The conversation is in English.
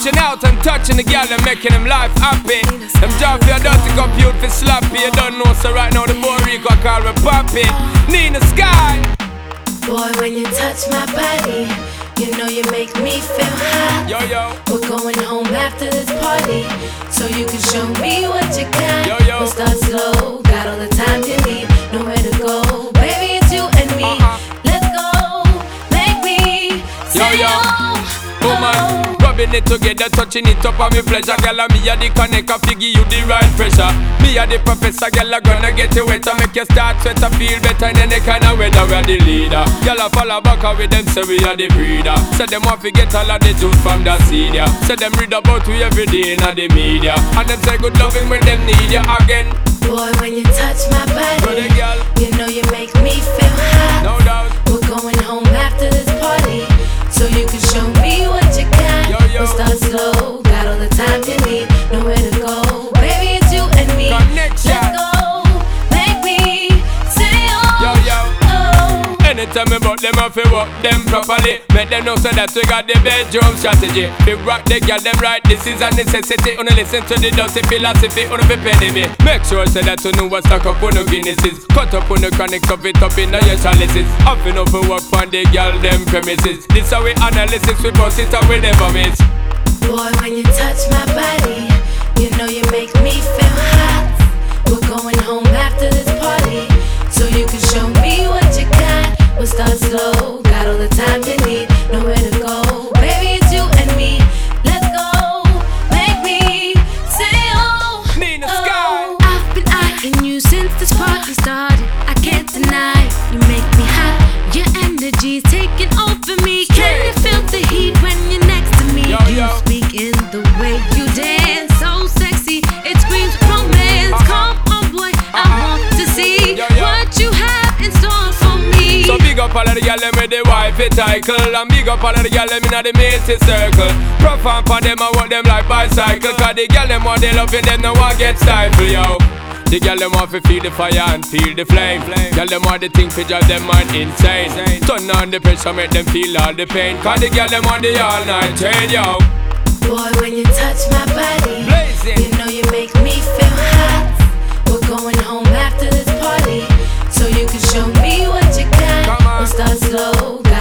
Reaching out and touching the girl and making them life happy. Them job for your dirty compute for sloppy. You don't know, so right now the boy Rico call me Poppy. Nina Sky. Boy, when you touch my body, you know you make me feel hot. Yo, yo. We're going home after this party, so you can show me what you got. Yo, yo. We'll start slow, got all the time you need, nowhere to go. Baby, it's you and me. Let's go, make me say Yo, yo. Woman, rubbing it together, touching it up on me pleasure. Girl, me a the connector, figure you the right pressure. Me a the professor, girl, I gonna get you wetter. Make you start sweat, feel better in any kind of weather. We are the leader. Girl, I follow back with them, say we are the breeder. Say them want to get all of the juice from the seed, yeah. Say them read about we every day in the media. And them say good loving when them need you again. Boy, when you touch my body, Brother, girl, you know you make me feel hot. no doubt. We're going home after this party, so you can show me what you got. Yo, yo. We'll start slow, got all the time you need, nowhere to go. Baby, it's you and me. Connection. Let's go, make me say oh. Yo, yo. Oh. Anytime me about them, I feel work them properly. Make them know so that we got the bedroom strategy. We rock the girl them right, this is a necessity. Wanna listen to the dirty philosophy, wanna be penny me. Make sure so that you know what's stuck up on the Guinnesses. Cut up on the chronic, cup it up in the your chalices. Up enough for work on the girl them premises. This how we analysis, we bust it and we never miss. Boy, when you touch my body, you know you make me feel hot. We're going home after this party, so you can show me what you got. We'll start slow, got all the time you need, nowhere to go. Baby, it's you and me. Let's go, make me say oh. Nina Sky. I've been eyeing you since this party started. I can't deny you make me hot. Your energy's taking over me. Can you feel the heat when you're next to me? Yo, You yo. speak in the way you dance, so sexy. It screams romance. Come on, boy, I want to see Yo, yo. what you have in store for me. So big up all of the gyal them with the wifey title, and big up all of the gyal them inna the matey circle. Profound for them, I walk them like bicycle. Cause the gyal them want they loving them, no one get stifled, yo. The gyal them want to feel the fire and feel the flame. Gyal them want the thing to drive them mind insane. Turn on the pressure, make them feel all the pain. Cause the gyal them want the all night train, yo. Boy, when you touch my body, Blazing. you know you make me feel hot. We're going home after this party, so you can show me what you got. Come on. We'll start slow,